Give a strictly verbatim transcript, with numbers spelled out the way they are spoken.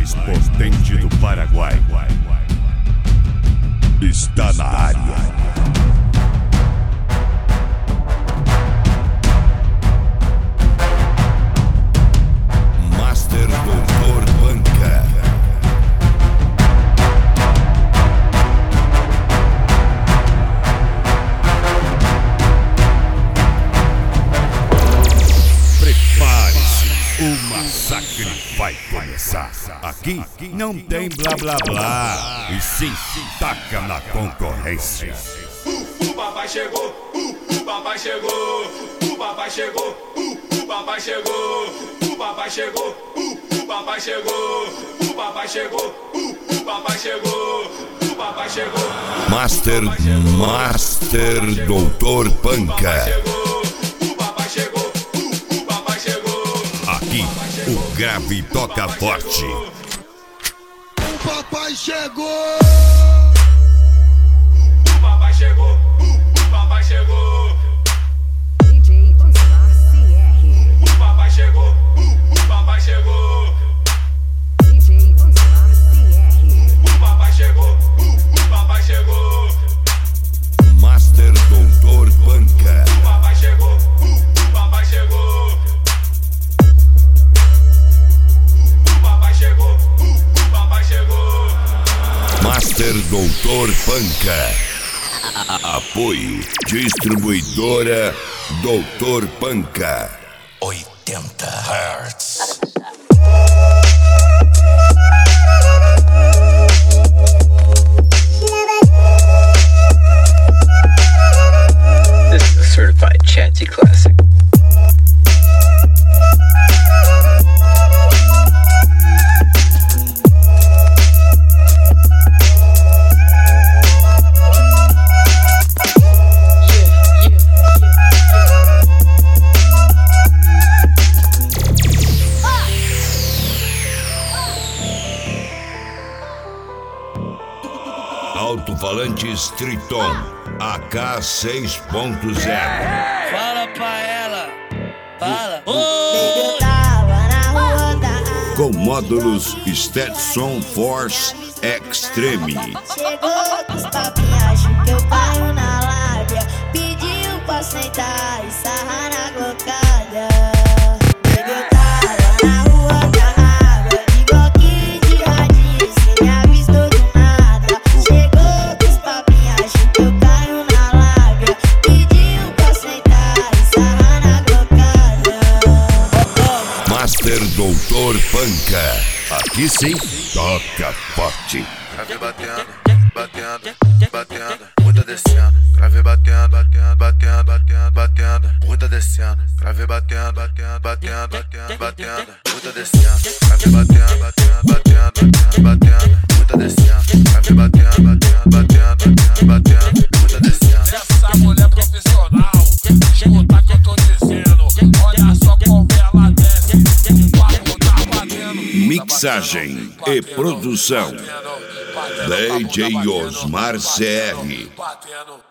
mais potente do Paraguai está na área. Master Doutor Panca. Prepare-se, o massacre vai começar. Aqui não tem blá blá blá, e sim taca na concorrência. Uh, o papai chegou, uh, o papai chegou, o papai chegou, uh, o papai chegou, o papai chegou, uh, o papai chegou, o papai chegou, uh, o papai chegou, o papai chegou. Master, Master Doutor Panca. O papai chegou, uh, o papai chegou. Aqui o grave toca forte. O papai chegou! O papai chegou, uh, o papai chegou. D J Osmar C R. O papai chegou, uh, o papai chegou. D J Osmar C R. O papai chegou, uh, o papai chegou. Master Doutor Panca. O papai chegou, uh, o papai chegou. O papai chegou, uh, o papai chegou. Master Doutor Panca. Apoio Distribuidora Doutor Panca. oitenta Hertz. This is a certified Chanty classic. Alto-falantes Triton A K seis ponto zero. Fala pra ela, fala. Eu tava na rua da Com módulos Stetson Force Extreme. Chegou com os papinhos, acho que eu caio na lábia. Pediu pra sentar e sarrar na glocada. Eu tava na rua da água, de bloquinho de radinho, cê me avistou do nada. Chegou com os papinhos, acho que eu caio na lábia. Pediu pra sentar e sarrar na glocada. Master Doutor Panca. Aqui sim, toca forte. Crave batendo, batendo, batendo, muda descendo. Crave batendo, batendo, batendo, batendo, batendo, muda descendo. Crave batendo, batendo, batendo, batendo, batendo, muda descendo. Crave batendo, batendo, batendo, batendo, batendo, muda descendo. Crave batendo, batendo, batendo, batendo, batendo, muda descendo. Essa mulher profissional, escuta o que eu tô dizendo. Olha só como ela desce, o papo tá batendo. Mixagem e produção D J Osmar C R. Batendo.